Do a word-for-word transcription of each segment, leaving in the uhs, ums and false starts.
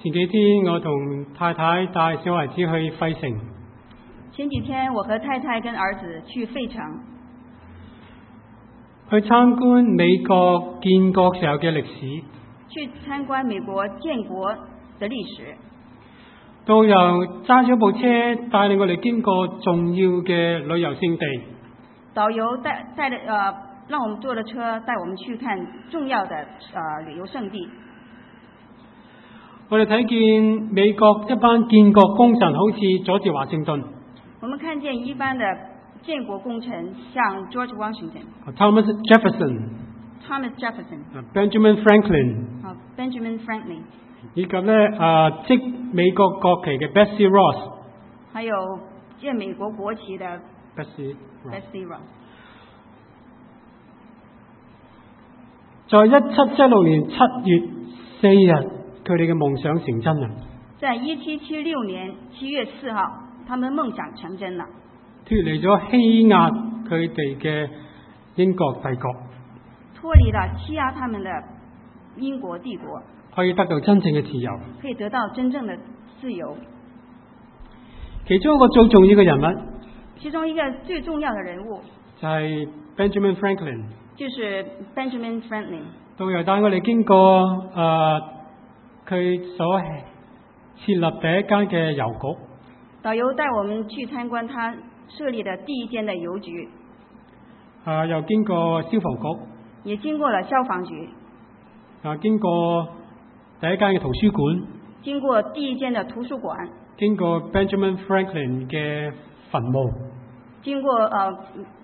前幾天我同太太帶小孩子去費城， 前幾天我和太太跟兒子去費城， 去參觀美國建國時候嘅歷史， 去參觀美國建國的歷史。 導遊揸咗部車帶領我哋經過重要嘅旅遊勝地。 導遊帶帶着呃，讓我們坐了車帶我們去看重要的呃旅遊勝地。 我哋睇見美國一班建國功臣，好似佐治華盛頓。 我們看見一般的建國功臣，像 George Washington、Thomas Jefferson、Thomas Jefferson、Benjamin Franklin、 啊 Benjamin Franklin， 以及咧啊織美國國旗嘅 Betsy Ross， 還有建美國國旗的 Betsy Betsy Ross。 在一七七六年七月四日，佢哋嘅夢想成真啦！ 在一七七六年七月四號，他們的夢想成真了， 脫離咗欺壓佢哋嘅英國帝國， 脫離了欺壓他們的英國帝國， 可以得到真正嘅自由， 可以得到真正的自由。 其中一個最重要嘅人物， 其中一個最重要的人物就係 Benjamin Franklin， 就是 Benjamin Franklin。 導遊帶我哋經過誒佢所設立第一間嘅郵局， 導遊帶我們去參觀他設立的第一間的郵局， 啊又經過消防局， 也經過了消防局， 啊經過第一間嘅圖書館， 經過第一間的圖書館， 經過 Benjamin Franklin 嘅墳墓， 經過呃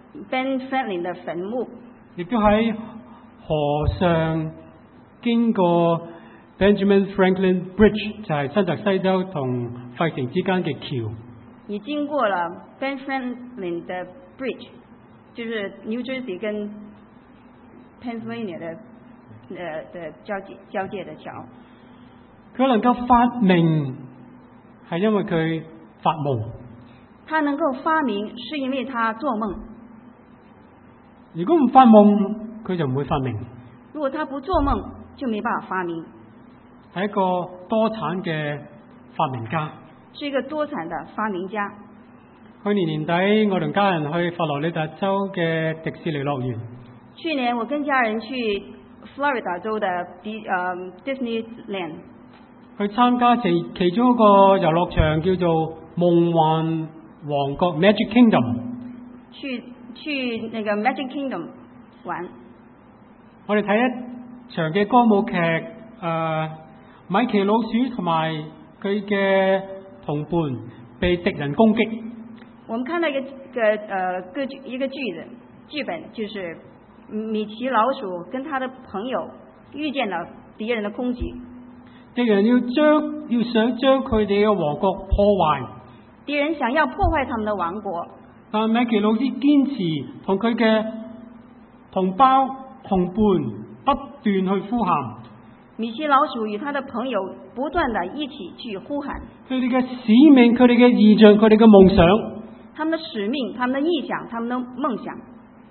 Ben Franklin 的墳墓， 亦都喺河上經過 Benjamin Franklin Bridge， 就係新澤西州同費城之間嘅橋。 也經過了 Ben Franklin 的 Bridge， 就是 New Jersey 跟 Pennsylvania 的呃的交界交界的橋。 佢能夠發明係因為佢發夢， 他能夠發明是因為他做夢。 如果唔發夢，佢就唔會發明。 如果他不做夢，就沒辦法發明。 係一個多產嘅發明家， 是一個多產的發明家。 去年年底，我同家人去佛羅里達州嘅迪士尼樂園。 去年我跟家人去佛羅里達州的迪呃 Disneyland， 去參加其其中一個遊樂場叫做夢幻王國 Magic Kingdom。 去去那個 Magic Kingdom 玩。 我哋睇一場嘅歌舞劇，誒、呃、米奇老鼠同埋佢嘅同伴被敵人攻擊。 我們看到一個個呃個劇一個劇的劇本，就是米奇老鼠跟他的朋友遇見了敵人的攻擊。 敵人要將要想將佢哋嘅王國破壞。 敵人想要破壞他們的王國。 但米奇老師堅持同佢嘅同胞同伴不斷去呼喊。 米奇老鼠與他的朋友不斷地一起去呼喊。 佢哋嘅使命，佢哋嘅異象，佢哋嘅夢想。 他們的使命，他們的異想，他們的夢想。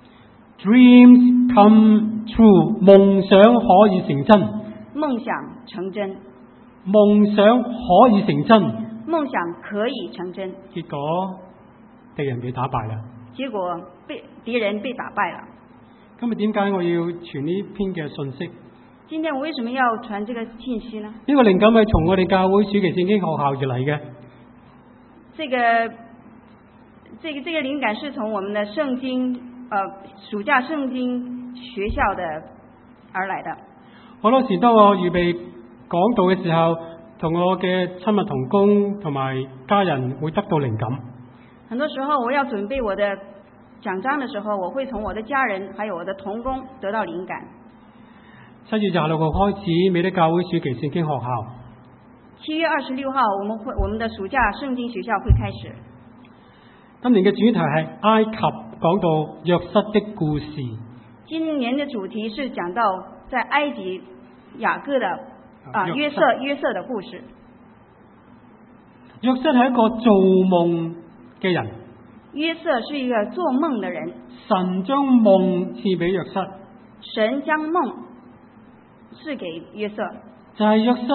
Dreams come true， 夢想可以成真。 夢想成真。 夢想可以成真。 夢想可以成真。 結果敵人被打敗啦。 結果被敵人被打敗了。 今日點解我要傳呢篇嘅信息？ 今天我為什麼要傳這個信息呢？ 呢個靈感係從我哋教會暑期聖經學校而嚟嘅。 這個這個這個靈感是從我們的聖經呃暑假聖經學校的而來的。 好多時當我預備講道嘅時候，同我嘅親密同工同埋家人會得到靈感。 很多時候我要準備我的講章的時候，我會從我的家人還有我的同工得到靈感。 七月廿六號開始，美德教會暑期聖經學校。 七月二十六號，我們會我們的暑假聖經學校會開始。 今年嘅主題係埃及，講到約瑟的故事。 今年的主題是講到在埃及雅各的啊約瑟約瑟的故事。 約瑟係一個做夢嘅人。 約瑟是一個做夢的人。 神將夢賜俾約瑟。 神將夢賜給約瑟。 就係約瑟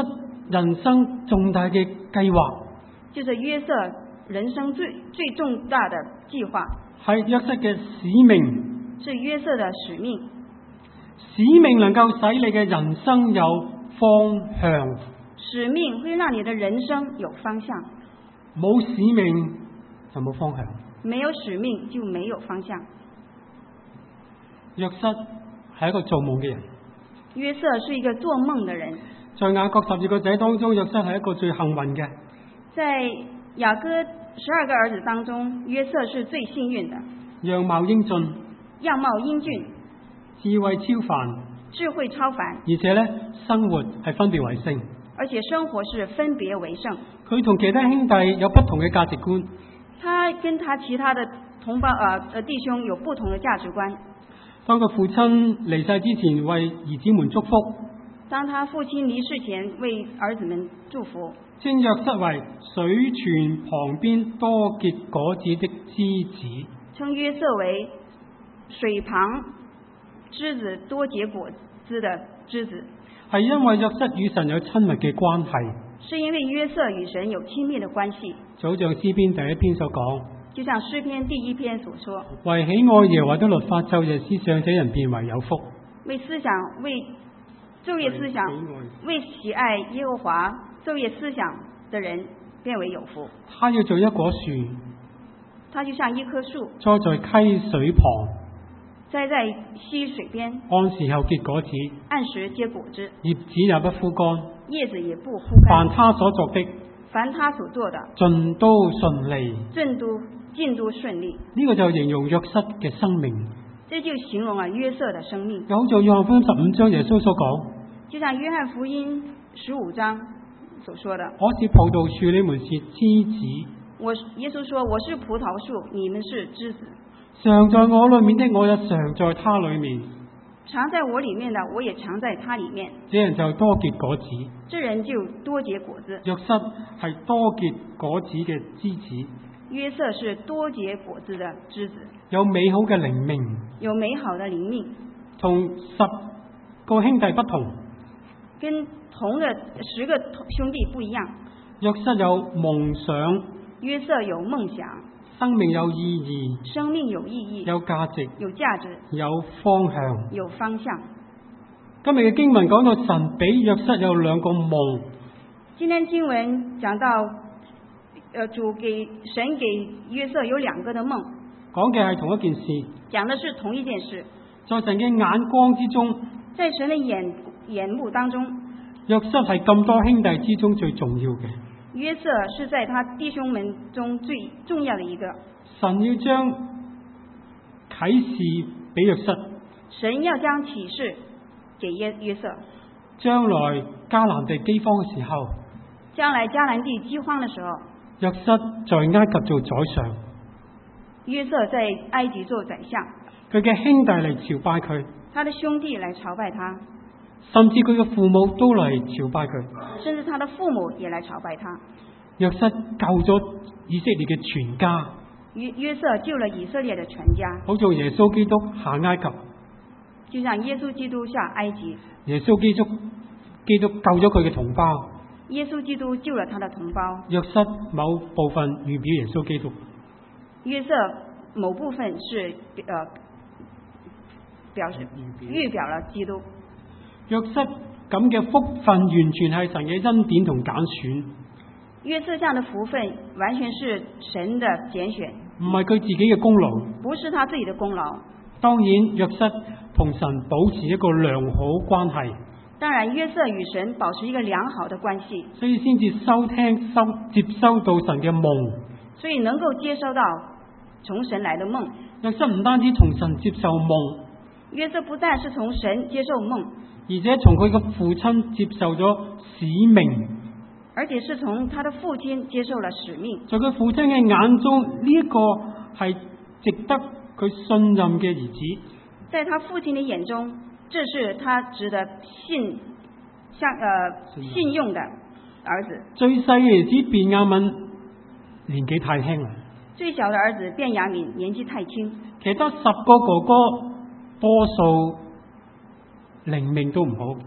人生重大嘅計劃， 就是約瑟人生最最重大的計劃， 係約瑟嘅使命。 是約瑟的使命。 使命能夠使你嘅人生有方向， 使命會讓你的人生有方向。 冇使命就冇方向。 沒有使命就沒有方向。 約瑟係一個做夢嘅人。 約瑟是一個做夢的人。 在雅各十二個仔當中，約瑟係一個最幸運嘅。 在雅各十二個兒子當中，約瑟是最幸運的。 樣貌英俊， 樣貌英俊， 智慧超凡， 智慧超凡， 而且咧生活係分別為聖。 而且生活是分別為聖。 佢同其他兄弟有不同嘅價值觀。 他跟他其他的同胞呃呃弟兄有不同的價值觀。 當佢父親離世之前，為兒子們祝福。 當他父親離世前，為兒子們祝福。 稱約瑟為水泉旁邊多結果子的枝子。 稱約瑟為水旁枝子多結果子的枝子。 係因為約瑟與神有親密嘅關係。 是因為約瑟與神有親密的關係。 就好像詩篇第一篇所講。 就像詩篇第一篇所說。 為喜愛耶和華的律法晝夜思想，這人便為有福。 為思想為晝夜思想，為喜愛耶和華晝夜思想的人便為有福。 他要做一棵樹， 他就像一棵樹， 栽在溪水旁， 栽在溪水邊， 按時候結果子， 按時結果子， 葉子也不枯乾， 葉子也不枯乾。 凡他所作的， 凡他所做的， 盡都順利， 盡都盡都順利。 呢個就形容約瑟嘅生命。 這就形容了約瑟的生命。 又好似約翰福音十五章耶穌所講， 就像約翰福音十五章所說的， 我是葡萄樹，你們是枝子。 我耶穌說，我是葡萄樹，你們是枝子。 常在我裏面的，我也常在他裏面。 常在我裏面的，我也常在他裏面。 這人就多結果子。 這人就多結果子。 約瑟係多結果子嘅枝子。 約瑟是多結果子的枝子， 有美好嘅靈命， 有美好的靈命， 同十個兄弟不同， 跟同的十個兄弟不一樣。 約瑟有夢想， 約瑟有夢想， 生命有意義， 生命有意義， 有價值， 有價值， 有方向， 有方向。 今日嘅經文講到神俾約瑟有兩個夢。 今天經文講到。呃，主給神給約瑟有兩個的夢， 講嘅係同一件事， 講的是同一件事。 在神嘅眼光之中， 在神的眼眼目當中， 約瑟係咁多兄弟之中最重要嘅。 約瑟是在他弟兄們中最重要的一個。 神要將啟示俾約瑟， 神要將啟示給約約瑟。 將來迦南地饑荒嘅時候， 將來迦南地饑荒的時候， 約瑟在埃及做宰相， 約瑟在埃及做宰相， 佢嘅兄弟嚟朝拜佢， 他的兄弟來朝拜他， 甚至佢嘅父母都嚟朝拜佢， 甚至他的父母也來朝拜他。 約瑟救咗以色列嘅全家， 約約瑟救了以色列的全家， 好似耶穌基督下埃及， 就像耶穌基督下埃及， 耶穌基督基督救咗佢嘅同胞。 耶穌基督救了他的同胞。 約瑟某部分預表耶穌基督。 約瑟某部分是呃表示預表了基督。 約瑟咁嘅福分完全係神嘅恩典同揀選。 約瑟這樣的福分完全是神的揀選， 唔係佢自己嘅功勞， 不是他自己的功勞。 當然，約瑟同神保持一個良好關係。 當然，約瑟與神保持一個良好的關係， 所以先至收聽、收接收到神嘅夢， 所以能夠接收到從神來的夢。 約瑟唔單止從神接受夢， 約瑟不但是從神接受夢， 而且從佢嘅父親接受咗使命， 而且是從他的父親接受了使命。 在佢父親嘅眼中，呢、這、一個係值得佢信任嘅兒子。 在他父親的眼中，這是他值得信像呃信用的兒子。 最細嘅兒子便雅憫年紀太輕啦， 最小的兒子便雅憫年紀太輕， 其他十個哥哥多數靈命都唔好， 其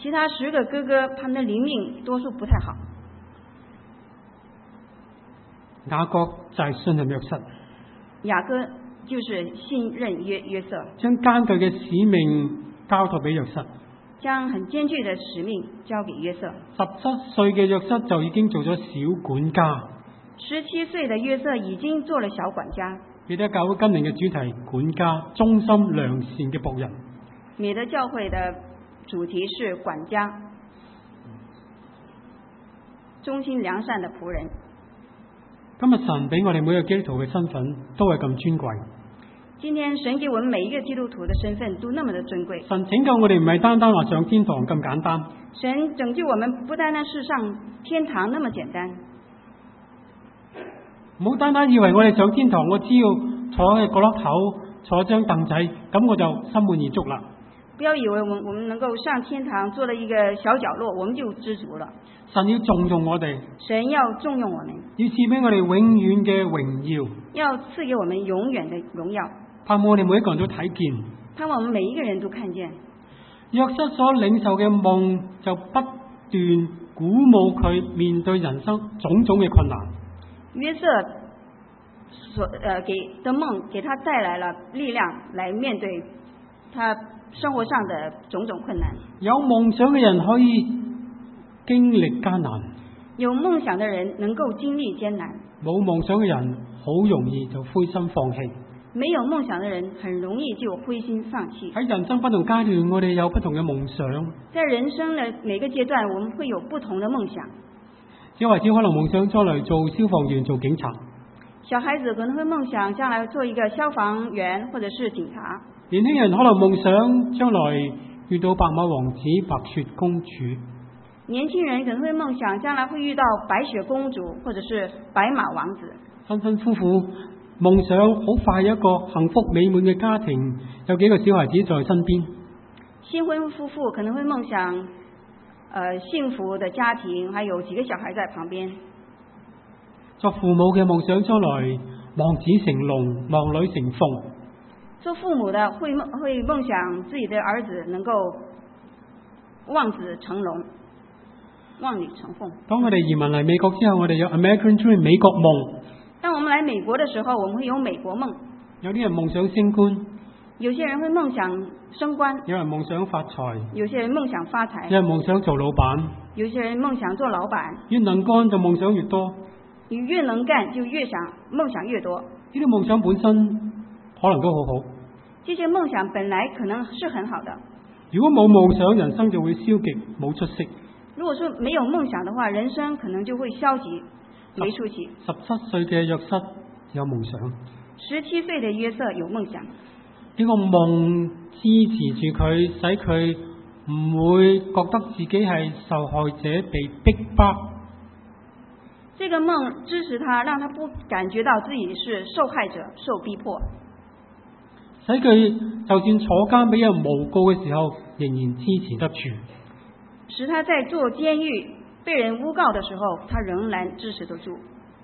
其他十个哥哥他们的灵命多數不太好。 雅各就係信任約瑟， 雅各就是信任約約瑟， 將艱巨嘅使命交託俾約瑟。 將很艱巨的使命交給約瑟。 十七歲嘅約瑟就已經做咗小管家。 十七歲的約瑟已經做了小管家。 記得教會今年嘅主題，管家忠心良善嘅僕人。 美德教會的主題是管家，忠心良善的僕人。 今日神俾我哋每個基督徒嘅身份都係咁尊貴。 今天神給我們每一個基督徒的身份都那麼的尊貴。 神拯救我哋唔係單單話上天堂咁簡單。 神拯救我們不單單是上天堂那麼簡單。 唔好單單以為我哋上天堂，我只要坐喺角落頭，坐一張凳仔，咁我就心滿意足啦。 不要以為我們我們能夠上天堂，做了一個小角落，我們就知足了。 神要重用我哋， 神要重用我們， 要賜俾我哋永遠嘅榮耀， 要賜給我們永遠的榮耀。 盼望我哋每一個人都睇見， 盼望我們每一個人都看見。 約瑟所領受嘅夢就不斷鼓舞佢面對人生種種嘅困難。 約瑟所呃給的夢給他帶來了力量，來面對他生活上的種種困難。 有夢想嘅人可以經歷艱難， 有夢想的人能夠經歷艱難。 冇夢想嘅人好容易就灰心放棄。 沒有夢想的人很容易就灰心放棄。 喺人生不同階段，我哋有不同嘅夢想。 在人生的每個階段，我們會有不同的夢想。 小孩子可能夢想將來做消防員、做警察。 小孩子可能會夢想將來做一個消防員或者是警察。 年輕人可能夢想將來遇到白馬王子、白雪公主。 年輕人可能會夢想將來會遇到白雪公主或者是白馬王子。 新婚夫婦夢想好快有一個幸福美滿嘅家庭，有幾個小孩子在身邊。 新婚夫婦可能會夢想呃幸福的家庭，還有幾個小孩在旁邊。 作父母嘅夢想將來望子成龍，望女成鳳。 做父母的會夢會夢想自己的兒子能夠望子成龍，望女成鳳。 當我哋移民嚟美國之後，我哋有 American Dream 美國夢。 當我們來美國的時候，我們會有美國夢。 有啲人夢想升官， 有些人會夢想升官， 有人夢想發財， 有些人夢想發財， 有人夢想做老闆， 有些人夢想做老闆。 越能幹就夢想越多， 你越能幹就越想夢想越多。 呢啲夢想本身可能都好好， 這些夢想本來可能是很好的。 如果冇夢想，人生就會消極冇出息。 如果說沒有夢想的話，人生可能就會消極沒出息。 十七歲嘅約瑟有夢想， 十七歲的約瑟有夢想。 呢個夢支持住佢，使佢唔會覺得自己係受害者被逼迫。 這個夢支持他，讓他不感覺到自己是受害者、受逼迫， 使佢就算坐監俾人誣告嘅時候，仍然支持得住。 使他在做監獄被人誣告的時候，他仍然支持得住。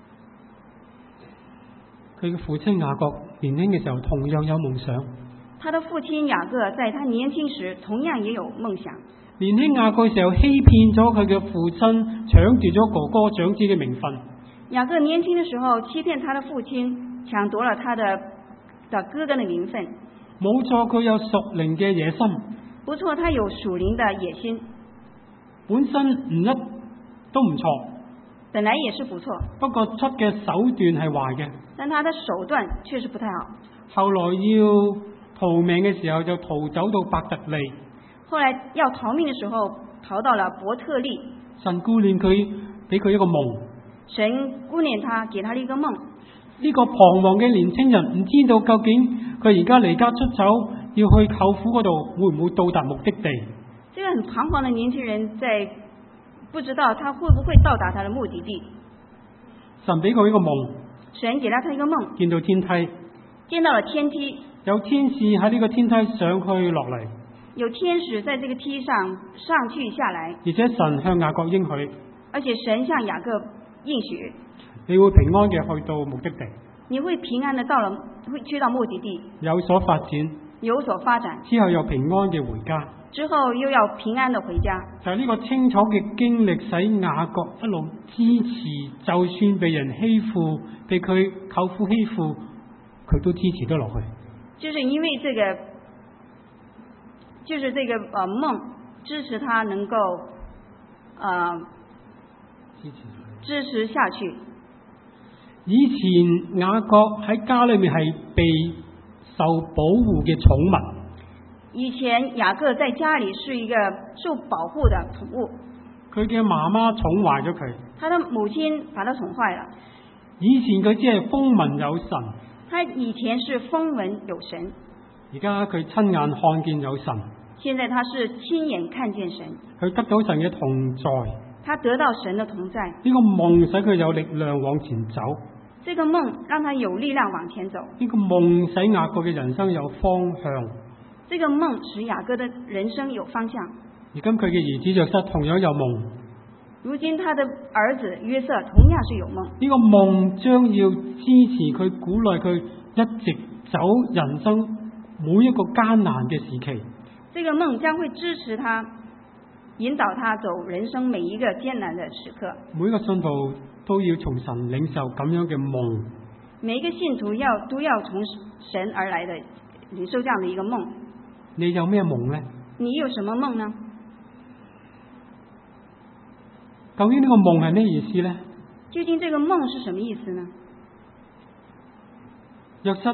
佢嘅父親雅各年輕嘅時候同樣有夢想。 他的父親雅各在他年輕時同樣也有夢想。 年輕雅各嘅時候欺騙咗佢嘅父親，搶奪咗哥哥長子嘅名分。 雅各年輕的時候欺騙他的父親，搶奪了他的的哥哥的名分。 冇錯，佢有屬靈嘅野心。 不錯，他有屬靈的野心。 本身唔一都唔錯， 本來也是不錯。 不過出嘅手段係壞嘅。 但他的手段確實不太好。 後來要逃命嘅時候就逃走到伯特利。 後來要逃命的時候逃到了伯特利。 神顧念佢，俾佢一個夢。 神顧念他，給他了一個夢。 呢個彷徨嘅年青人唔知道究竟佢而家離家出走，要去舅父嗰度，會唔會到達目的地？ 這個很彷徨的年輕人在不知道他會不會到達他的目的地。 神俾佢一個夢。 神給了他一個夢。 見到天梯。 見到了天梯。 有天使喺呢個天梯上去落嚟。 有天使在這個梯上上去下來。 而且神向雅各應許。 而且神向雅各應許。 你會平安嘅去到目的地。 你會平安的到了，會去到目的地。 有所發展。 有所發展， 之後又平安嘅回家。 之後又要平安的回家。 就係呢個清楚嘅經歷，使雅各一路支持，就算被人欺負，被佢舅父欺負，佢都支持得落去。 就是因為這個，就是這個呃夢支持他能夠呃支持支持下去。 以前雅各喺家裏面係被受保護嘅寵物。 以前雅各在家裏是一個受保護的寵物， 佢嘅媽媽寵壞咗佢， 他的母親把他寵壞了。 以前佢只係風聞有神， 他以前是風聞有神， 而家佢親眼看見有神， 現在他是親眼看見神， 佢得到神嘅同在， 他得到神的同在。 呢個夢使佢有力量往前走， 這個夢讓他有力量往前走， 呢個夢使雅各嘅人生有方向。 這個夢使雅各的人生有方向。 而今佢嘅兒子約瑟同樣有夢， 如今他的兒子約瑟同樣是有夢。 呢個夢將要支持佢、鼓勵佢一直走人生每一個艱難嘅時期。 這個夢將會支持他，引導他走人生每一個艱難的時刻。 每一個信徒都要從神領受咁樣嘅夢。 每一個信徒要都要從神而來的領受這樣的一個夢。 你有咩夢呢？ 你有什麼夢呢？ 究竟呢個夢係咩意思呢？ 究竟這個夢是什麼意思呢？ 約瑟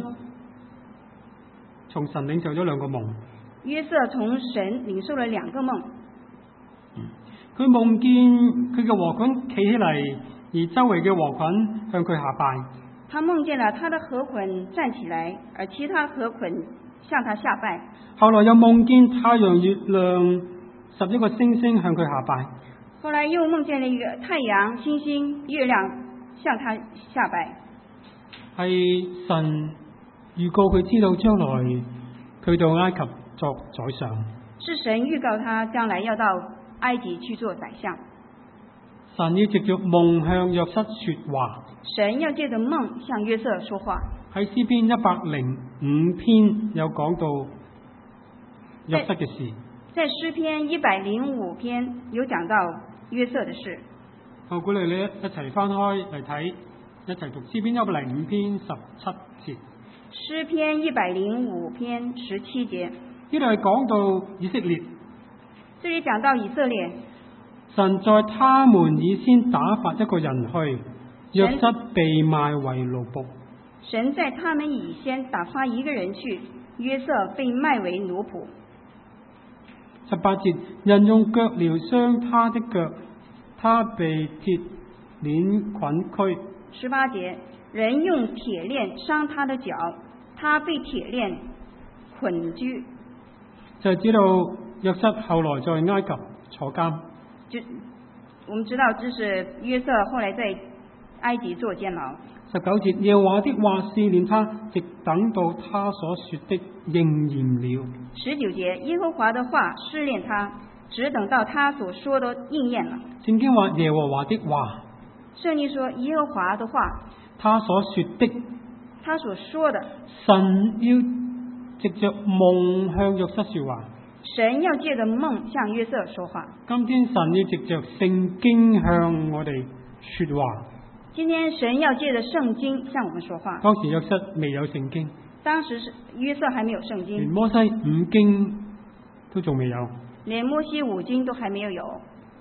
從神領受咗兩個夢。 約瑟從神領受了兩個夢。 佢夢見佢嘅禾捆企起嚟，而周圍嘅禾捆向佢下拜。 他夢見了他的禾捆站起來，而其他禾捆向他下拜。 後來又夢見太陽、月亮、十一個星星向佢下拜。 後來又夢見了一個太陽、星星、月亮向他下拜。 係神預告佢知道將來佢到埃及作宰相。 是神預告他將來要到埃及去做宰相。 神要藉着夢向約瑟說話。 神要借着夢向約瑟說話。 喺詩篇一百零五篇有講到約瑟嘅事。 在詩篇一百零五篇有講到約瑟的事。 我鼓勵你一齊翻開嚟睇，一齊讀詩篇一百零五篇十七節。 詩篇一百零五篇十七節。 呢度係講到以色列。 這裏講到以色列。 神在他們以先打發一個人去，約瑟被賣為奴僕。 神在他們以先打發一個人去，約瑟被賣為奴僕。 十八節，人用腳鐐傷他的腳，他被鐵鏈捆拘。 十八節，人用鐵鏈傷他的腳，他被鐵鏈捆拘。 就係知道約瑟後來在埃及坐監。 就我們知道，這是約瑟後來在埃及做監牢。 十九節，耶和華的話試煉他，直等到他所說的應驗了。 十九節，耶和華的話試煉他，只等到他所說的應驗了。 聖經話耶和華的話。 聖經說耶和華的話， 他所說的， 他所說的。 神要藉着夢向約瑟說話。 神要借着夢向約瑟說話。 今天神要藉着聖經向我哋說話。 今天神要借着聖經向我們說話。 當時約瑟未有聖經。 當時是約瑟還沒有聖經。 連摩西五經都仲未有。 連摩西五經都還沒有有。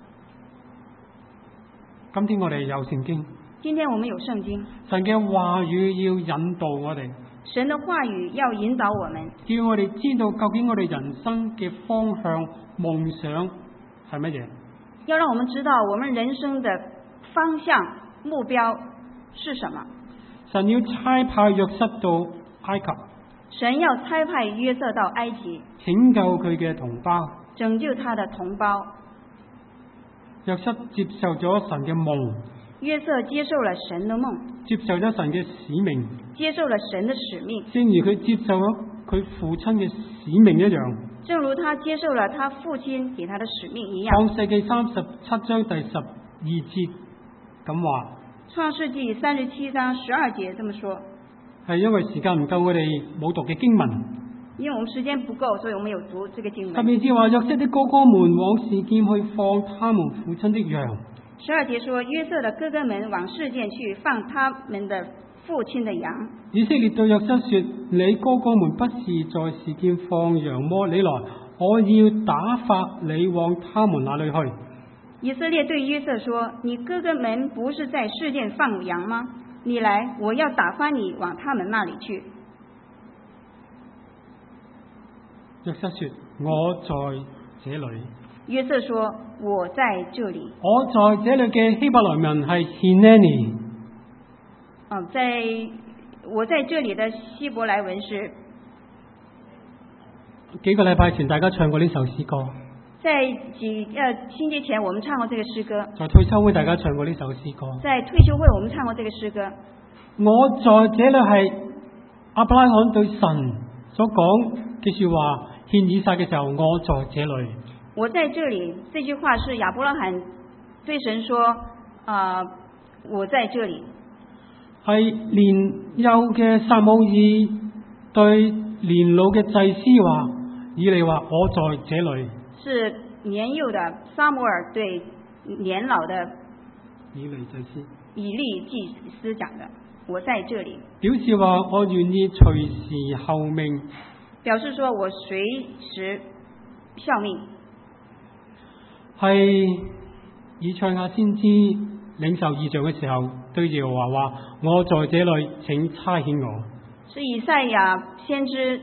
今天我哋有聖經。 今天我們有聖經。 神嘅話語要引導我哋。 神的話語要引導我們， 叫我哋知道究竟我哋人生嘅方向、夢想係乜嘢。 要讓我們知道我們人生的方向、目標是什麼。 神要差派約瑟到埃及。 神要差派約瑟到埃及， 拯救佢嘅同胞。 拯救他的同胞。 約瑟接受咗神嘅夢。 約瑟接受了神的夢， 接受咗神嘅使命， 接受了神的使命， 正如佢接受咗佢父親嘅使命一樣。 正如他接受了他父親給他的使命一樣。 創世記三十七章第十二節咁話。 創世記三十七章十二節這麼說。 係因為時間唔夠，我哋冇讀嘅經文。 因為我們時間不夠，所以我們有讀這個經特文。 別是話約瑟的哥哥們往示劍去放他們父親的羊。 十二節說，約瑟的哥哥們往示劍去放他們的父親的羊。 以色列對約瑟說：你哥哥們不是在示劍放羊麼？你來，我要打發你往他們那裏去。 以色列對約瑟說：你哥哥們不是在示劍放羊嗎？你來，我要打發你往他們那裏去。 約瑟說：我在這裏。 約瑟說：我在這裏。 我在這裏嘅希伯來文係 Hineni。 哦，在我在這裏的希伯來文是。 幾個禮拜前大家唱過呢首詩歌。 在幾呃星期前，我們唱過這個詩歌。 在退休會大家唱過呢首詩歌。 在退休會，我們唱過這個詩歌。 我在這裏係亞伯拉罕對神所講嘅說話，獻以撒嘅時候，我在這裏。 我在這裏，這句話是亞伯拉罕對神說：啊、呃，我在這裏。 係年幼嘅撒母耳對年老嘅祭司話：以利話我在這裏。 是年幼的撒母耳對年老的以利祭司以利祭司講的：我在這裏。 表示話我願意隨時候命。 表示說我隨時效命。 係以賽亞先知領受異象嘅時候，對耶和華話：我在這裏，請差遣我。 是以賽亞先知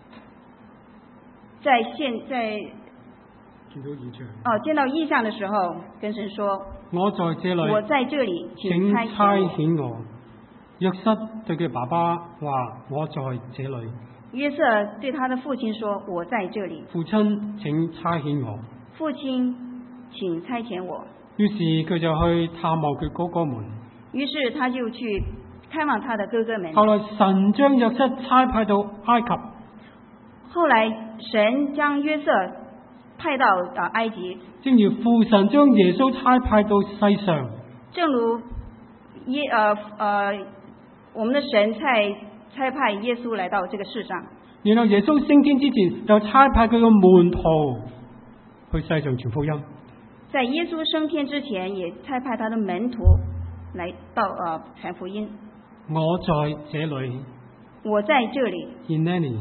在現在見到異象哦，見到異象的時候，跟神說： 我在這裏， 我在這裏， 請差遣我。約瑟對佢爸爸話：我在這裏。 約瑟對他的父親說：我在這裏。 父親請差遣我。 父親請差遣我。 於是佢就去探望佢哥哥們。 於是他就去探望他的哥哥們。 後來神將約瑟差派到埃及。 後來神將約瑟派到啊埃及。 正如父神將耶穌差派到世上。 正如耶呃呃我們的神差差派耶穌來到這個世上。 然後耶穌升天之前，就差派佢嘅門徒去世上傳福音。 在耶穌升天之前，也差派他的門徒來到呃傳福音。 我在這裏。 我在這裏。 Hineni。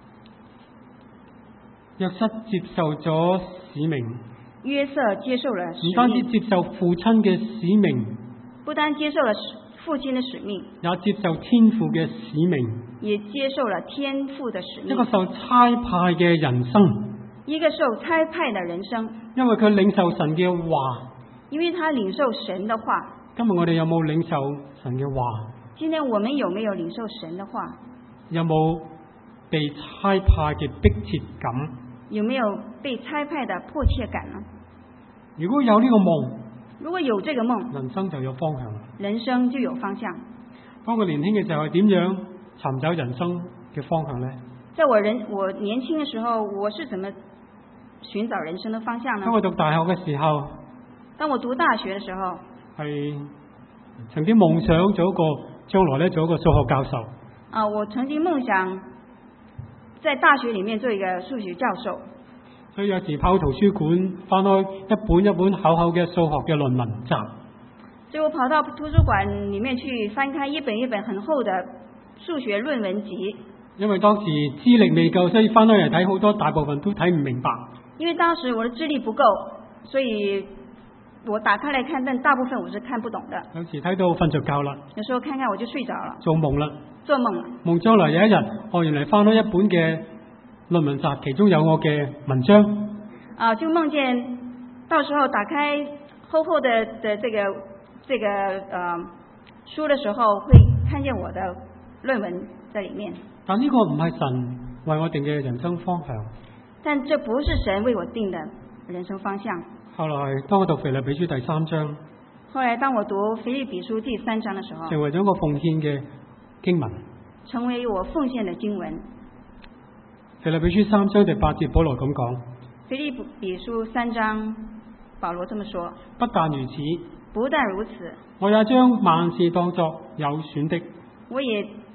約瑟接受咗使命。 約瑟接受了使命。 唔單止接受父親嘅使命， 不單接受了父親的使命， 也接受天父嘅使命， 也接受了天父的使命。 一個受差派嘅人生， 一個受差派的人生， 因為佢領受神嘅話。 因為他領受神的話。 今日我哋有冇領受神嘅話？ 今天我們有沒有領受神的話？ 有冇被差派嘅迫切感？ 有沒有被差派的迫切感呢？ 如果有呢個夢， 如果有這個夢， 人生就有方向。 人生就有方向。 當我年輕嘅時候係點樣尋找人生嘅方向呢？ 在我人我年輕嘅時候，我是怎麼尋找人生的方向呢？ 當我讀大學嘅時候， 當我讀大學嘅時候， 係曾經夢想做一個將來咧做一個數學教授。 啊，我曾經夢想在大學裏面做一個數學教授。 所以有時跑圖書館翻開一本一本厚厚嘅數學嘅論文集。 所以我跑到圖書館裏面去翻開一本一本很厚的數學論文集。 因為當時資歷未夠，所以翻開嚟睇好多大部分都睇唔明白。 因為當時我的資歷不夠，所以我打開來看，但大部分我是看不懂的。 有時睇到瞓着覺啦， 有時候看看我就睡着了， 做夢啦， 做夢了。 夢將來有一日，我原來翻開一本嘅論文集，其中有我嘅文章。 啊，就夢見到時候打開厚厚的的這個這個呃書的時候，會看見我的論文在裏面。 但呢個唔係神為我定嘅人生方向。 但這不是神為我定的人生方向。 後來當我讀腓立比書第三章， 後來當我讀腓立比書第三章的時候， 成為咗一個奉獻嘅經文， 成為我奉獻的經文。 腓立比書三章第八節，保羅咁講。 腓立比書三章，保羅這麼說。 不但如此， 不但如此， 我也將萬事當作有損的。 我也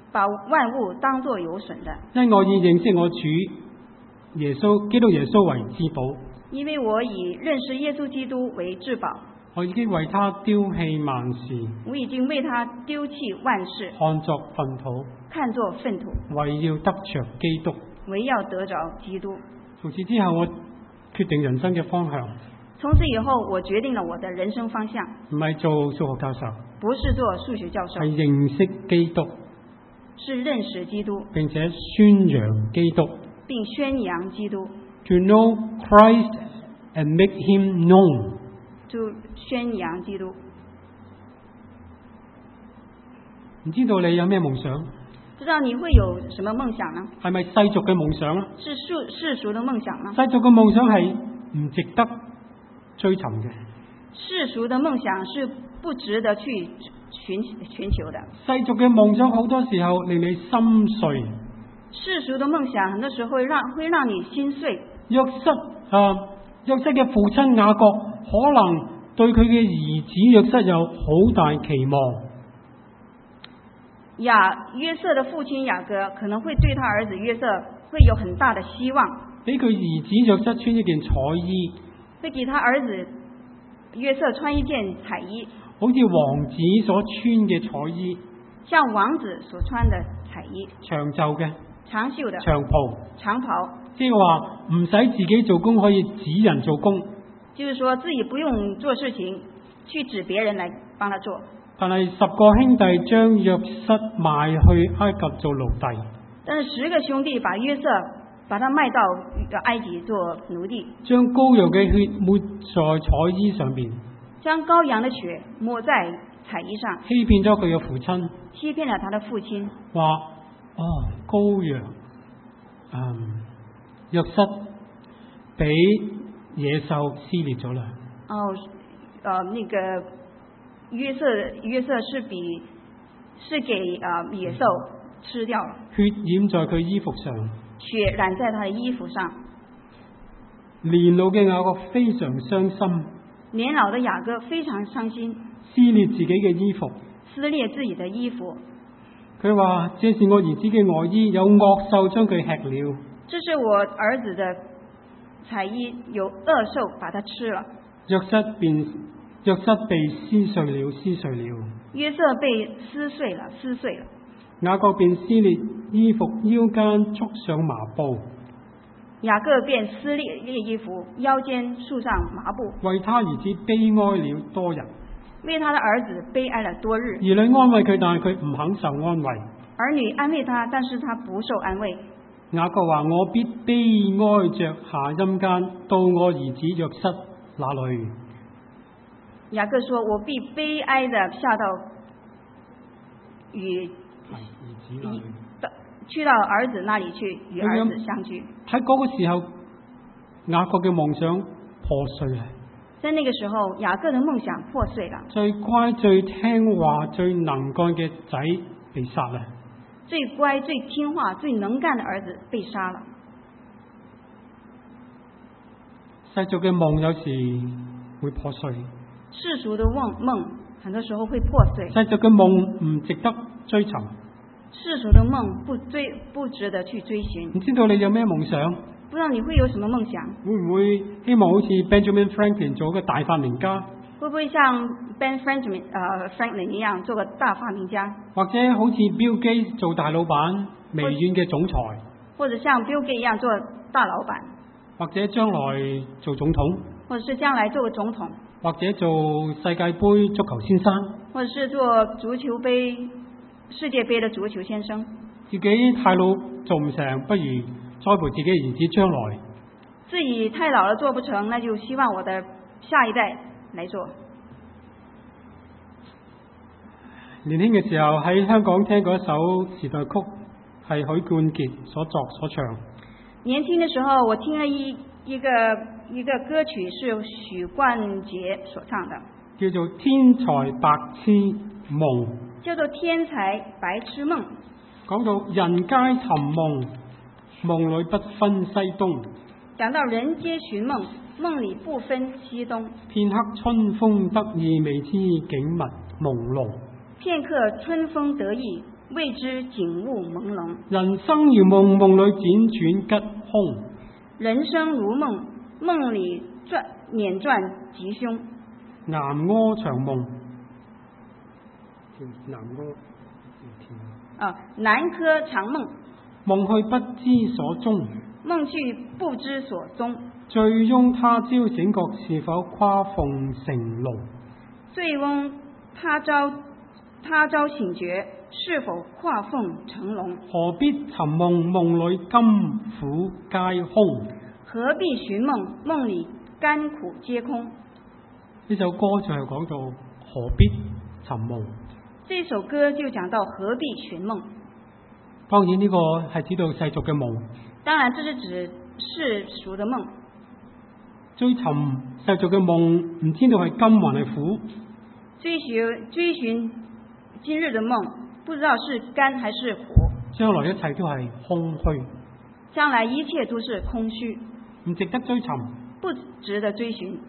把萬物當作有損的， 因我以認識我主耶穌基督耶穌為至寶， 因為我以認識耶穌基督為至寶。 我已經為他丟棄萬事， 我已經為他丟棄萬事， 看作糞土， 看作糞土， 為要得着基督。 為要得着基督。 從此之後，我決定人生嘅方向， 從此以後，我決定了我的人生方向， 唔係做數學教授， 不是做數學教授， 係認識基督， 是認識基督， 並且宣揚基督。 並宣揚基督。 To know Christ and make Him known。 就宣揚基督。 唔知道你有咩夢想？ 不知道你會有什麼夢想呢？ 係咪世俗嘅夢想啊？ 是世世俗的夢想嗎？ 世俗嘅夢想係唔值得追尋嘅。 世俗的夢想是不值得去尋尋求的。 世俗嘅夢想好多時候令你心碎。 世俗的夢想很多時候會讓會讓你心碎。 約瑟啊，約瑟嘅父親雅各可能對佢嘅兒子約瑟有好大期望。 雅約瑟的父親雅各可能會對他兒子約瑟會有很大的希望， 俾佢兒子約瑟穿一件彩衣， 會給他兒子約瑟穿一件彩衣， 好似王子所穿嘅彩衣， 像王子所穿的彩衣， 長袖嘅， 長袖的， 長袍， 長袍， 即係話唔使自己做工，可以指人做工， 就是說自己不用做事情，去指別人來幫他做。 但係十個兄弟將約瑟賣去埃及做奴隸， 但是十個兄弟把約瑟把他賣到埃及做奴隸，將羔羊嘅血抹在彩衣上邊， 將羔羊的血抹在彩衣上， 欺騙咗佢嘅父親， 欺騙了他的父親， 話哦羔羊，嗯約瑟俾野獸撕裂咗啦。 哦，呃那個。約瑟約瑟是比是給啊、呃、野獸吃掉了， 血染在佢衣服上， 血染在他的衣服上。 年老嘅雅各非常傷心， 年老的雅各非常傷心， 撕裂自己嘅衣服， 撕裂自己的衣服。 佢話：這是我兒子嘅外衣，有惡獸將佢吃了。 這是我兒子的彩衣，有惡獸把它吃了。 約瑟便約瑟被撕碎了，撕碎了。 約瑟被撕碎了，撕碎了。 雅各便撕裂衣服，腰間束上麻布。 雅各便撕裂裂衣服，腰間束上麻布。 為他兒子悲哀了多日。 為他的兒子悲哀了多日。 兒女安慰佢，但係佢唔肯受安慰。 兒女安慰他，但是他不受安慰。 雅各話：我必悲哀着下陰間，到我兒子約瑟那裏。 雅各說：我必悲哀的下到與兒子那裏， 去到兒子那裏去，與兒子相聚。 喺嗰個時候，雅各嘅夢想破碎啦。 在那個時候，雅各的夢想破碎了。 最乖、最聽話、最能幹嘅仔被殺啦。 最乖、最聽話、最能幹的兒子被殺了。 世俗嘅夢有時會破碎。 世俗的夢夢很多時候會破碎。 世俗嘅夢唔值得追尋。 世俗的夢不追不值得去追尋。 唔知道你有咩夢想？ 不知道你會有什麼夢想？ 會唔會希望好似 Benjamin Franklin 做個大發明家？ 會不會像 Ben Franklin 呃 Franklin 一樣做個大發明家？ 或者好似 Bill Gates 做大老闆、微軟嘅總裁？ 或者像 Bill Gates 一樣做大老闆？ 或者將來做總統？或者是將來做個總統？ 或者做世界盃足球先生？ 或者是做足球杯世界盃的足球先生？ 自己太老做唔成，不如栽培自己嘅兒子將來。 自己太老了做不成，那就希望我的下一代來做。 年輕嘅時候喺香港聽過一首時代曲，係許冠傑所作所唱。 年輕的時候，我聽了一一個一個歌曲，是許冠傑所唱的， 叫做《天才白痴夢》。 叫做《天才白痴夢》。 講到人皆尋夢，夢裏不分西東。 講到人皆尋夢，夢裏不分西東。 片刻春風得意，未知景物朦朧。 片刻春風得意， 謂之景物朦朧。 人生如夢，夢裏輾轉吉凶。 人生如夢，夢裏轉輾轉吉凶。 南柯長夢，南柯啊，南柯長夢， 夢去不知所蹤， 夢去不知所蹤。 醉翁他朝醒覺，是否跨鳳成龍？ 醉翁他朝他朝醒覺，是否跨鳳成龍？ 何必尋夢，夢裏甘苦皆空。 何必尋夢，夢裏甘苦皆空。 呢首歌就係講到何必尋夢。 這首歌就講到何必尋夢。 當然呢個係指到世俗嘅夢。 當然，這是指世俗的夢。 追尋世俗嘅夢，唔知道係甘還係苦。 追尋追尋今日的夢，不知道是甘還是苦。 將來一切都係空虛。 將來一切都是空虛， 唔值得追尋， 不值得追尋。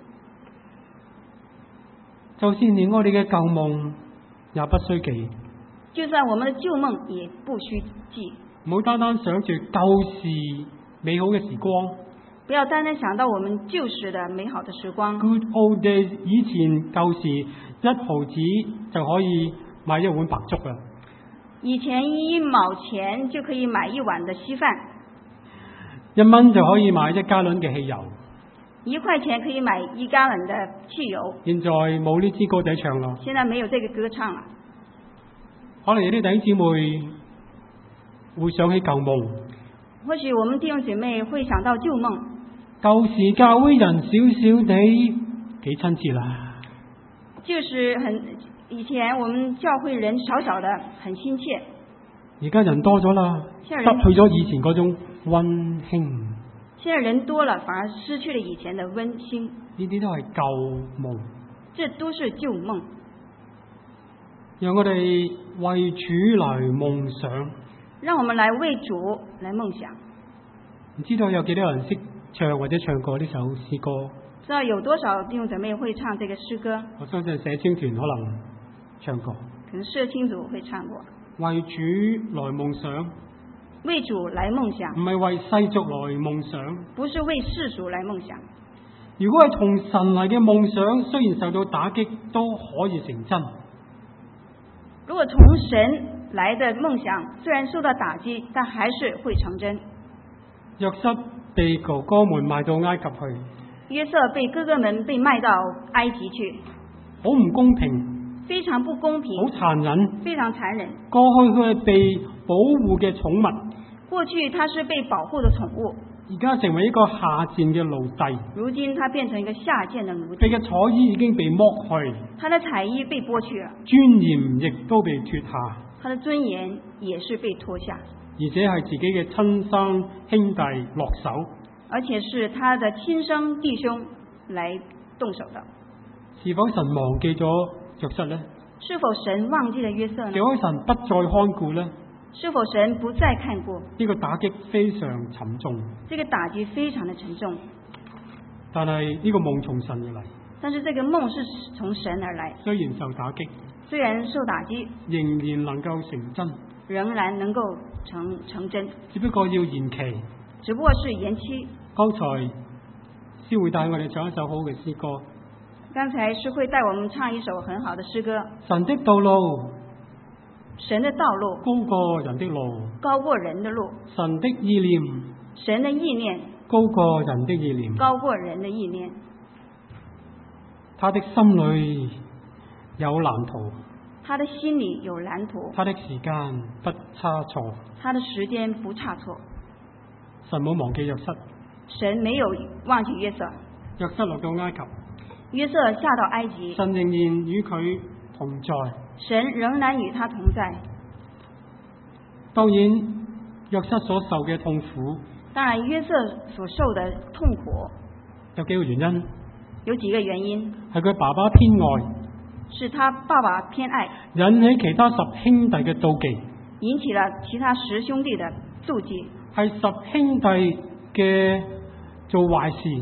就算連我哋嘅舊夢也不須記。 就算我們的舊夢也不須記。 唔好單單想住舊時美好嘅時光。 不要單單想到我們舊時的美好的時光。 Good old days， 以前舊時一毫子就可以買一碗白粥啦。 以前一毛錢就可以買一碗的稀飯， 一蚊就可以買一加侖嘅汽油。 一塊錢可以買一加侖的汽油。 現在冇呢支歌仔唱啦。 現在沒有這個歌唱了。 可能有啲弟兄姊妹會想起舊夢。 或許我們弟兄姐妹會想到舊夢。 舊時教會人少少地，幾親切啦。 就是很以前我們教會人少少的，很親切。 而家人多咗啦，失去咗以前嗰種溫馨。 現在人多了，反而失去了以前的溫馨。 呢啲都係舊夢。 這都是舊夢。 讓我哋為主來夢想。 讓我們來為主來夢想。 唔知道有幾多人識唱或者唱過呢首詩歌？ 知道有多少弟兄姊妹會唱這個詩歌？ 我相信社青團可能唱過。 可能社青組會唱過。 為主來夢想。 為主來夢想。 唔係為世俗來夢想。 不是為世俗來夢想。 如果係從神嚟嘅夢想，雖然受到打擊，都可以成真。 如果從神來的夢想雖然受到打擊，但還是會成真。 約瑟被哥哥們賣到埃及去。 約瑟被哥哥們被賣到埃及去。 好唔公平。 非常不公平。 好殘忍。 非常殘忍。 過去佢係被保護嘅寵物。 過去他是被保護的寵物。 而家成為一個下賤嘅奴隸。 如今他變成一個下賤的奴隸。 佢嘅彩衣已經被剝去。 他的彩衣被剝去了。 尊嚴亦都被脫下。 他的尊嚴也是被脫下。 而且係自己嘅親生兄弟落手。 而且是他的親生弟兄來動手的。 是否神忘記咗約瑟呢？ 是否神忘記了約瑟呢？ 是否神不再看顧呢？ 是否神不再看顧？ 呢個打擊非常沉重。 這個打擊非常的沉重。 但係呢個夢從神而嚟。 但是這個夢是從神而來。 雖然受打擊， 雖然受打擊， 仍然能夠成真。 仍然能夠成成真。 只不過要延期。 只不過是延期。 剛才師會帶我哋唱一首好嘅詩歌。 剛才師會帶我們唱一首很好的詩歌。 神的道路。 神的道路高過人的路。 高過人的路。 神的意念。 神的意念高過人的意念。 高過人的意念。 他的心裏有藍圖。 他的心裏有藍圖。 他的時間不差錯。 他的時間不差錯。 神冇忘記約瑟。 神沒有忘記約瑟。 約瑟落到埃及。 約瑟下到埃及。 神仍然與佢同在。 神仍然與他同在。 當然，約瑟所受嘅痛苦。 當然，約瑟所受的痛苦有幾個原因。 有幾個原因。係佢爸爸偏愛。 是他爸爸偏愛。 引起其他十兄弟嘅妒忌。 引起了其他十兄弟的妒忌。係十兄弟嘅做壞事。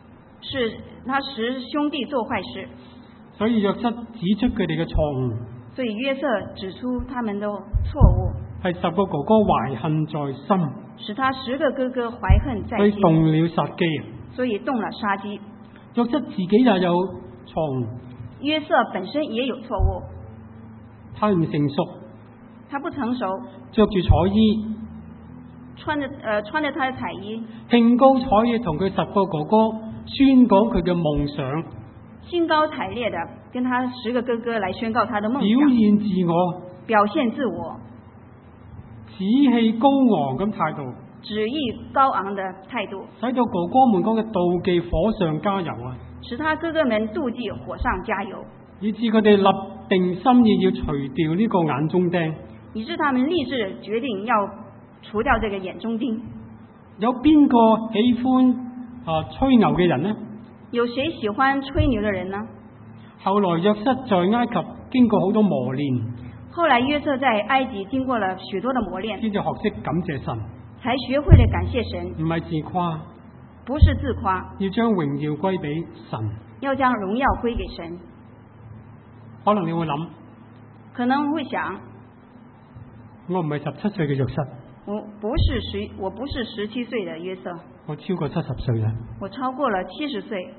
是他十兄弟做壞事。 所以約瑟指出佢哋嘅錯誤， 所以約瑟指出他們的錯誤， 係十個哥哥懷恨在心， 使他十個哥哥懷恨在心， 所以動了殺機。 所以動了殺機。 約瑟自己也有錯誤， 約瑟本身也有錯誤， 太唔成熟， 他不成熟， 着住彩衣， 穿着呃穿着他的彩衣， 興高采烈同佢十個哥哥宣講佢嘅夢想， 興高采烈的跟他十個哥哥來宣告他的夢想， 表現自我， 表現自我， 志氣高昂咁態度， 旨意高昂的態度， 使到哥哥們嗰嘅妒忌火上加油啊！ 使他哥哥們妒忌火上加油， 以致佢哋立定心意要除掉呢個眼中釘。 以致他們立志決定要除掉這個眼中釘。 有邊個喜歡啊吹牛嘅人呢？ 有誰喜歡吹牛的人呢？ 後來約瑟在埃及經過好多磨練， 後來約瑟在埃及經過了許多的磨練， 先至學識感謝神， 才學會了感謝神， 唔係自誇， 不是自誇， 要將榮耀歸俾神， 要將榮耀歸給神。 可能你會諗， 可能會想， 我唔係十七歲嘅約瑟， 我不是十，我不是十七歲的約瑟， 我超過七十歲啦， 我超過了七十歲，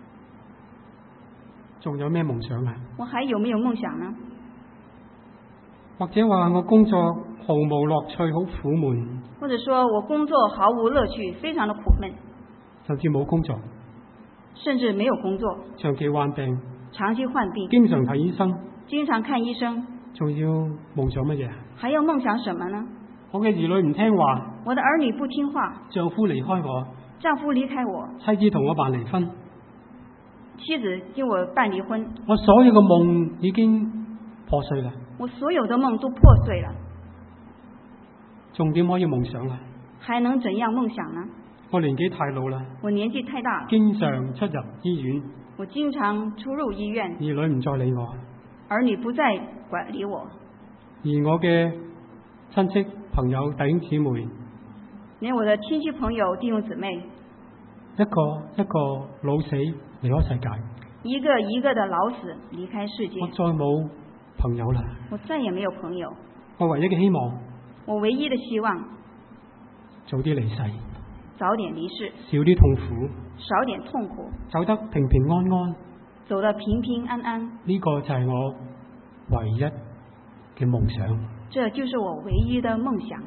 仲有咩夢想啊？ 我還有沒有夢想呢？ 或者話我工作毫無樂趣，好苦悶， 或者說我工作毫無樂趣，非常的苦悶， 甚至冇工作， 甚至沒有工作， 長期患病， 長期患病， 經常睇醫生， 經常看醫生， 仲要夢想乜嘢？ 還要夢想什麼呢？ 我嘅兒女唔聽話， 我的兒女不聽話， 丈夫離開我， 丈夫離開我， 妻子同我辦離婚， 妻子跟我辦離婚， 我所有嘅夢已經破碎啦， 我所有的夢都破碎了， 仲點可以夢想啊？ 還能怎樣夢想呢？ 我年紀太老啦， 我年紀太大， 經常出入醫院， 我經常出入醫院， 兒女唔再理我， 兒女不再管理我， 而我嘅親戚朋友弟兄姊妹， 連我的親戚朋友弟兄姊妹， 一個一個老死離開世界， 一個一個的老死離開世界， 我再冇朋友啦， 我再也沒有朋友， 我唯一嘅希望， 我唯一的希望早啲離世， 早點離世， 少啲痛苦， 少點痛苦， 走得平平安安， 走得平平安安， 呢個就係我唯一嘅夢想。 這就是我唯一的夢想。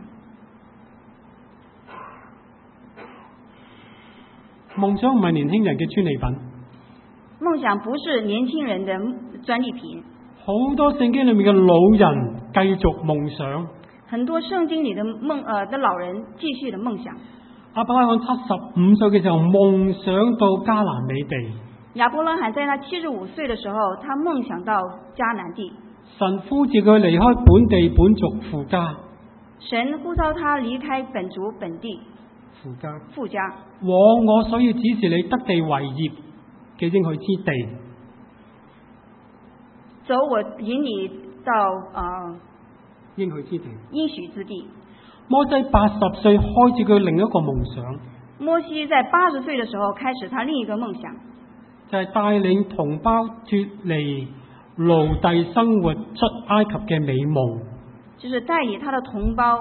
夢想唔係年輕人嘅專利品， 夢想不是年輕人的專利品。 好多聖經裏面嘅老人繼續夢想， 很多聖經裏的夢，呃的老人繼續的夢想。 亞伯拉罕七十五歲嘅時候夢想到迦南美地， 亞伯拉罕在他七十五歲的時候，他夢想到迦南地。 神呼召佢離開本地本族父家， 神呼召他離開本族本地父家父家， 往我所要指示你得地為業嘅應許之地， 走我引你到呃應許之地。 應許之地。 摩西八十歲開始佢另一個夢想， 摩西在八十歲的時候開始他另一個夢想， 就係帶領同胞脫離奴隸生活出埃及嘅美夢， 就是帶領他的同胞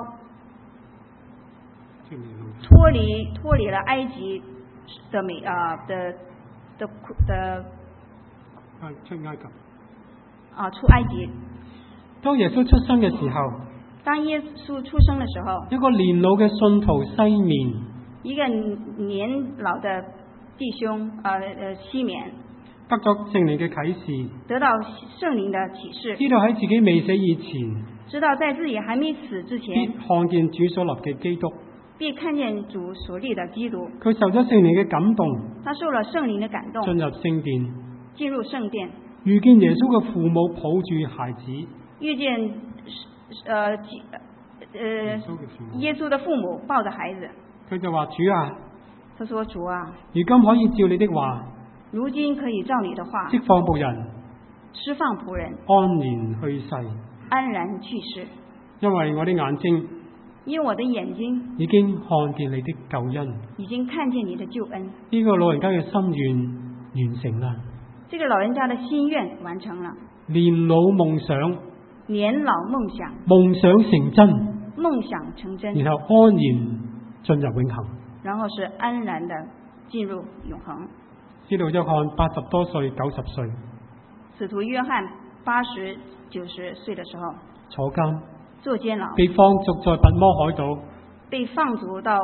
脫離脫離了埃及的美啊的的的出埃及啊出埃及。 當耶穌出生嘅時候， 當耶穌出生的時候， 一個年老嘅信徒西面， 一個年老的弟兄呃呃西面， 得咗聖靈嘅啟示， 得到聖靈的啟示， 知道喺自己未死以前， 知道在自己還沒死之前， 必看見主所立嘅基督， 必看見主所立的基督。 佢受咗聖靈嘅感動， 他受了聖靈的感動， 進入聖殿， 進入聖殿， 遇見耶穌嘅父母抱住孩子， 遇見呃呃耶穌的父母抱着孩子， 佢就話：主啊， 他說主啊， 如今可以照你的話， 如今可以照你的話釋放僕人， 釋放僕人， 安然去世， 安然去世。 因為我的眼睛因為我的眼睛已經看見你的救恩， 已經看見你的救恩。 呢個老人家嘅心願完成啦， 這個老人家的心願完成了， 年老夢想年老夢想， 夢想成真， 夢想成真， 然後安然進入永恆。 然後是安然的進入永恆。 使徒約翰八十多歲、九十歲， 使徒約翰八十九十歲的時候坐監， 做監牢， 被放逐在拔摩海島， 被放逐到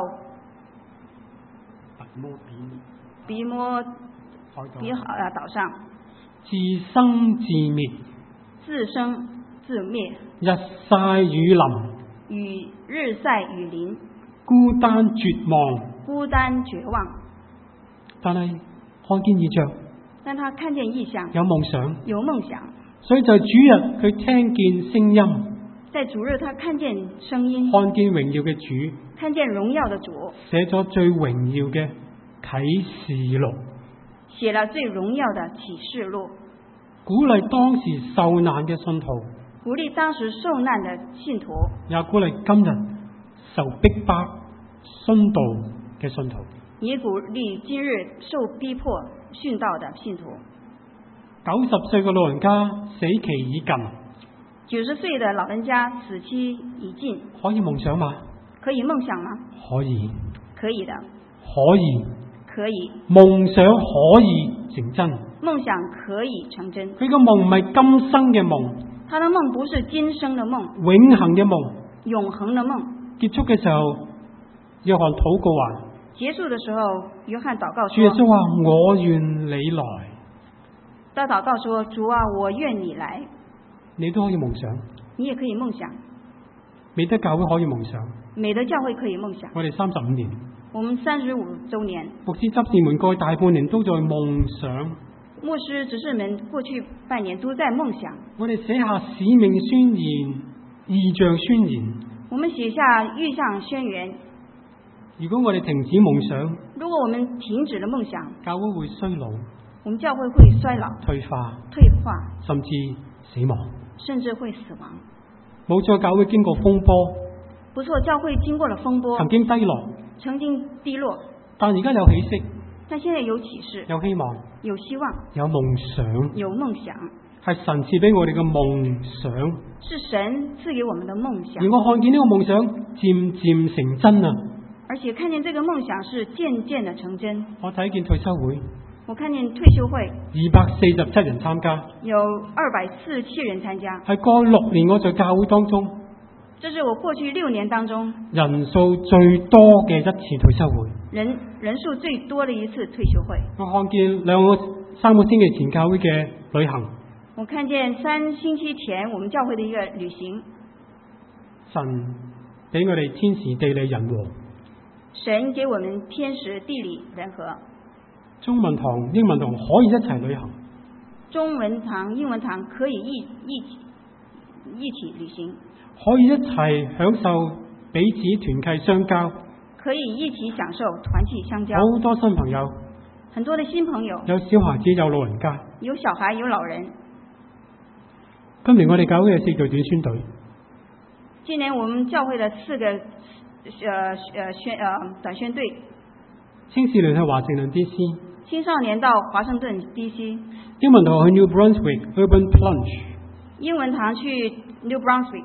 拔摩比摩海島， 比啊島上， 自生自滅， 自生自滅， 日曬雨淋， 與日曬雨淋， 孤單絕望， 孤單絕望。 但係看見異象， 但他看見異象， 有夢想， 有夢想。 所以在主日佢聽見聲音， 在主日他看見聲音， 看見榮耀嘅主， 看見榮耀的主， 寫咗最榮耀嘅啟示錄， 寫了最榮耀的啟示錄， 鼓勵當時受難嘅信徒， 鼓勵當時受難的信徒， 也鼓勵今日受逼迫殉道嘅信徒。 也鼓勵今日受逼迫殉道的信徒。 九十歲嘅老人家死期已近， 九十歲的老人家死期已近， 可以夢想嗎？ 可以夢想嗎？ 可以， 可以的， 可以， 可以。 夢想可以成真， 夢想可以成真。 佢個夢唔係今生嘅夢， 他的夢不是今生的夢， 永恆嘅夢。 永恆的夢。 結束嘅時候，約翰禱告話： 結束的時候，約翰禱告主耶說： 穌話我願你來。 他禱告說：主啊，我願你來。 你都可以夢想， 你也可以夢想。 美德教會可以夢想， 美德教會可以夢想。 我哋三十五年， 我們三十五周年， 牧師執事們過去大半年都在夢想。 牧師執事們過去半年都在夢想。 我哋寫下使命宣言、異象宣言。 我們寫下異象宣言。 如果我哋停止夢想， 如果我們停止了夢想， 教會會衰老， 我們教會會衰老、 退化、 退化， 甚至死亡。 甚至會死亡。 冇錯，教會經過風波， 不錯，教會經過了風波， 曾經低落， 曾經低落， 但而家有起色， 但現在有啟示， 有希望， 有希望， 有夢想， 有夢想， 係神賜俾我哋嘅夢想。 是神賜給我們的夢想。 而我看見呢個夢想漸漸成真啊！ 而且看見這個夢想是漸漸的成真。 我睇見退休會， 我看見退休會二百四十七人參加， 有二百四十七人參加。 係過去六年我在教會當中， 這是我過去六年當中人數最多嘅一次退休會， 人人數最多的一次退休會。 我看見兩個三個星期前教會嘅旅行， 我看見三星期前我們教會的一個旅行， 神俾我哋天時地利人和， 神給我們天時地利人和。 中文堂、英文堂可以一齊旅行， 中文堂、英文堂可以一一起一起旅行， 可以一齊享受彼此團契相交， 可以一起享受團契相交。 好多新朋友， 很多的新朋友， 有小孩子，有老人家， 有小孩，有老人。 今年我哋教會有四隊短宣隊， 今年我們教會的四個呃呃宣呃短宣隊， 青少年去華盛頓 D C， 青少年到華盛頓 D C， 英文堂去 New Brunswick Urban Plunge， 英文堂去 New Brunswick，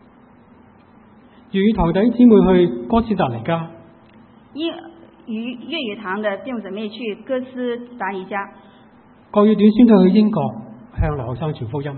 粵語堂弟兄姊妹去哥斯達黎加， 英粵粵語堂的弟兄姊妹去哥斯達黎加， 國語短宣隊去英國向留學生傳福音。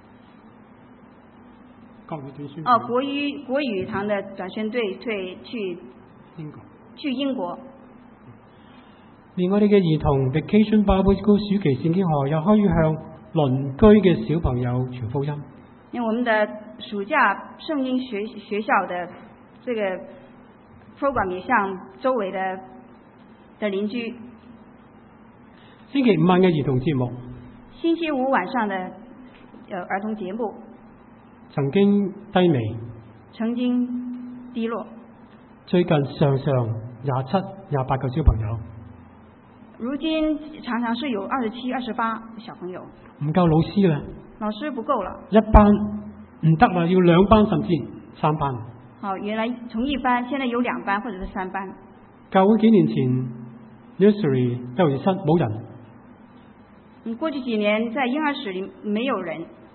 國語短宣哦，國語國語堂的短宣隊退去英國， 去英國。 連我哋嘅兒童 Vacation Bible School 暑期聖經學又可以向鄰居嘅小朋友傳福音。 因為我們的暑假聖經學學校的這個 program 也向周圍的的鄰居。 星期五晚嘅兒童節目， 星期五晚上的呃兒童節目曾經低微， 曾經低落， 最近常常廿七、廿八個小朋友， 如今常常是有二十七、二十八小朋友， 唔夠老師啦， 老師不夠了， 一班唔得啦，要兩班甚至三班。 好，原來從一班現在有兩班或者是三班。 教會幾年前 nursery 幼兒室冇人， 嗯，過去幾年在嬰兒室裏沒有人，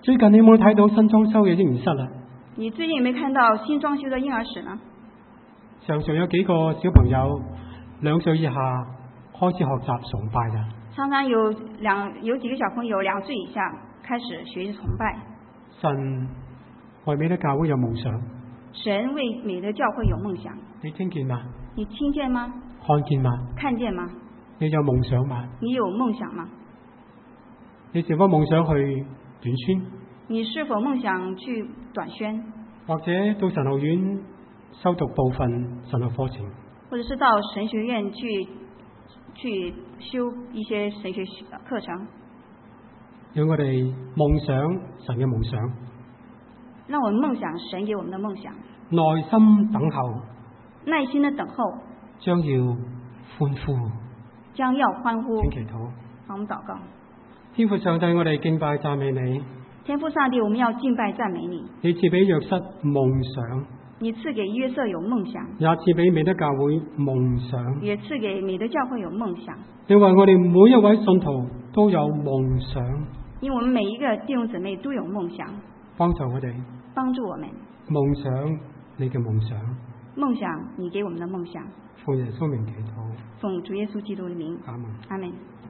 最近你有冇睇到新裝修嘅嬰兒室啊？ 你最近有沒有看到新裝修的嬰兒室呢？ 常常有幾個小朋友兩歲以下開始學習崇拜啦。 常常有兩有幾個小朋友兩歲以下開始學習崇拜。 神為美德教會有夢想。 神為美德教會有夢想。 你聽見嗎？ 你聽見嗎？ 看見嗎？ 看見嗎？ 你有夢想嗎？ 你有夢想嗎？ 你是否夢想去短宣？ 你是否夢想去短宣？ 或者到神學院修讀部分神學課程？ 或者是到神學院去去修一些神學課程？ 讓我哋夢想神嘅夢想。 讓我們夢想神給我們的夢想。 耐心等候。 耐心的等候。 將要歡呼。 將要歡呼。 請祈禱。 好，我們禱告。 天父上帝，我哋敬拜讚美你。 天父上帝，我們要敬拜讚美你。 你賜俾約瑟夢想。 你賜給約瑟有夢想。 也賜俾美德教會夢想。 也賜給美德教會有夢想。 你為我哋每一位信徒都有夢想。 因為我們每一個弟兄姊妹都有夢想。 幫助我哋。 幫助我們。 夢想你嘅夢想。 夢想你給我們的夢想。 奉耶穌名祈禱。 奉主耶穌基督的名。 阿門。 阿門。